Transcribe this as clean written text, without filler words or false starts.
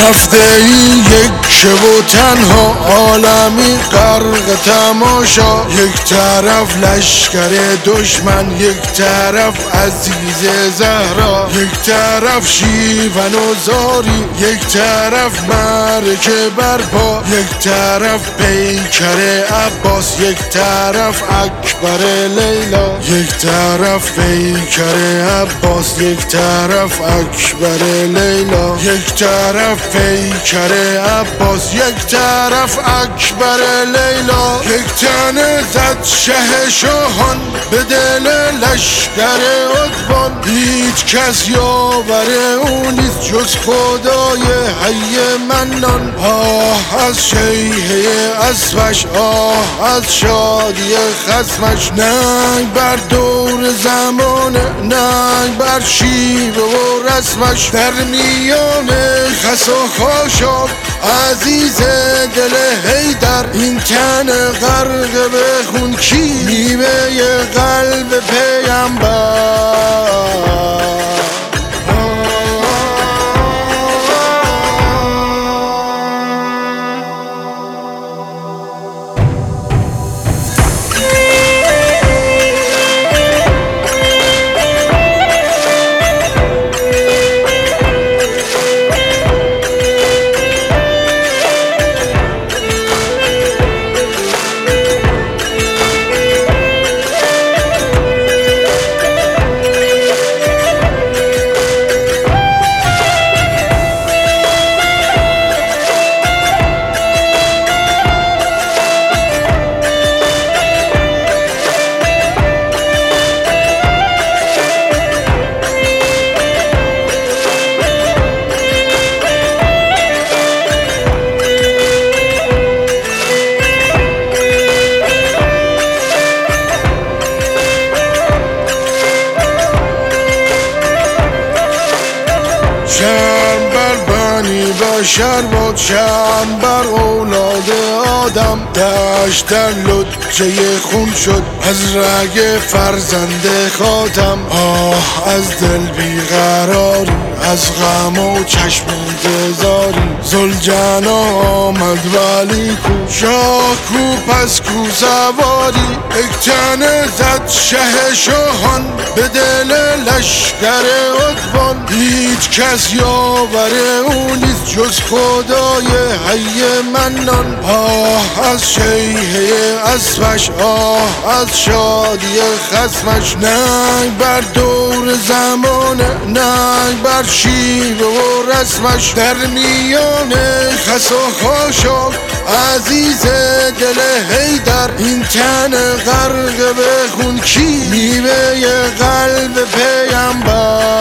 رفته این یک و تنها عالمی غرق تماشا، یک طرف لشکر دشمن، یک طرف عزیز زهرا، یک طرف شیون و زاری، یک طرف مرکه برپا، یک طرف پیکر عباس، یک طرف اکبر لیلا، یک طرف پیکر عباس، یک طرف اکبر لیلا، یک طرف پیکر عباس، یک طرف اکبر لیلا. یک تنه زد شه شاهان به دل لشکر عدوان، هیچ کس یاور او نیست جز خدای حی منان. آه از شیهه اسبش، آه از شادی خصمش، ننگ بر دور زمانه، ننگ بر شیوه و رسمش. در میان خس و خاشاک عزیز دل حیدر، این تن غرق به خون کی؟ نیمه قلب پیامبر. شرم بر بنی بشر باد، شرم بر اولاد آدم. دشت در لجه خون شد از رگ فرزند خاتم. آه از دل بیقراری، از غم و چشم انتظاری. زلجنا آمد ولی کو، شاه کو پس کو سواری. یک تنه زد شه شاهان به دل لشکر عدوان، هیچ کس یاور او نیست جز خدای حی منان. آه از شیهه اسبش، آه از شادی خصمش، ننگ بر دور زمانه، ننگ بر شیوه و رسمش. در میان خس و خاشاک عزیز دل حیدر، این تن غرق به خون کی؟ نیمه قلب پیامبر.